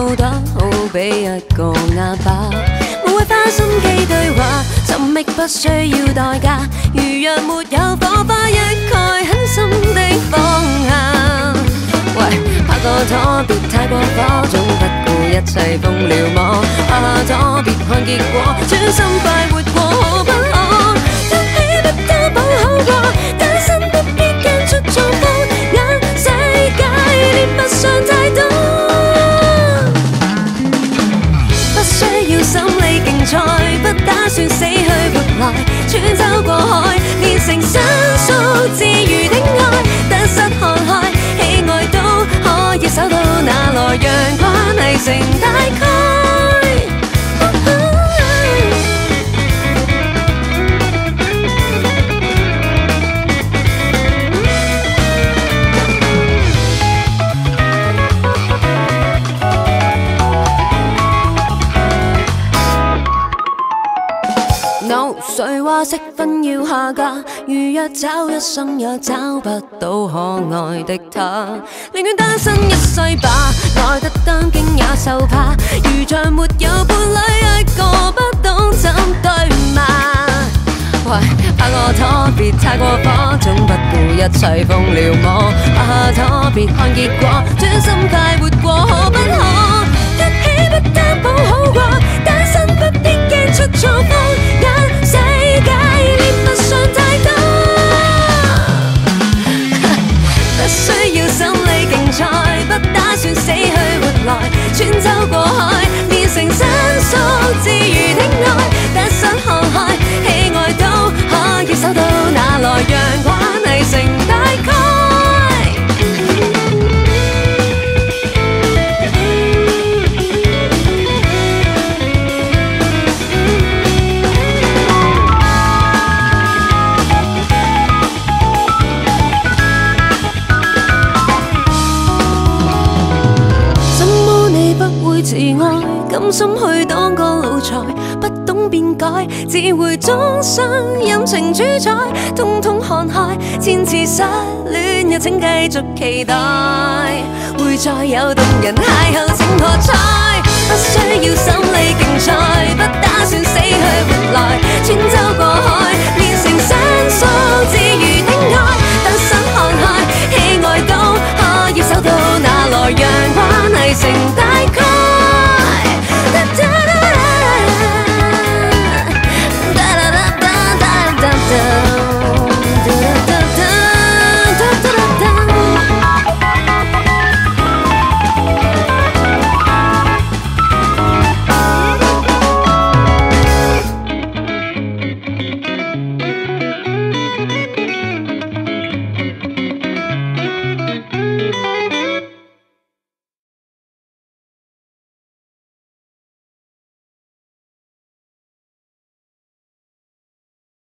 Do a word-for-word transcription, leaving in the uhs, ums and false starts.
得好比一個啞巴，無謂花心機對話，尋覓不需要代價。如若沒有火花，一概狠心的放下。喂，拍個拖別太過火，總不顧一切風撩魔。拍下拖別看結果，專心快活過可不可？一起不擔保好過，單身不必驚出狀況。眼世界連不上太多，不需要心理競賽，不打算死去活來，穿州過海，練成申訴自如的愛，得失看開，喜愛都可以守到，哪來讓關係成大概？No， 誰話適婚要下嫁？如若找一生也找不到可愛的他，寧願單身一世吧，愛得擔驚也受怕。如像沒有伴侶，一個不懂怎對罵。喂，拍個拖別太過火，總不顧一切風撩魔。拍下拖別看結果，專心快活過可不可？一起不擔保好過，單身不必驚出錯方。眼世界連不上太多，不需要心理競賽，不打算死去活來，穿州過海，練成申訴自如的愛，得失看開，喜愛都可以守到，哪來讓關係成大概？自愛，甘心去當個奴才，不懂變改，只會終生任情主宰，通通看開，千次失戀也請繼續期待，會再有動人邂逅，請喝彩，不需要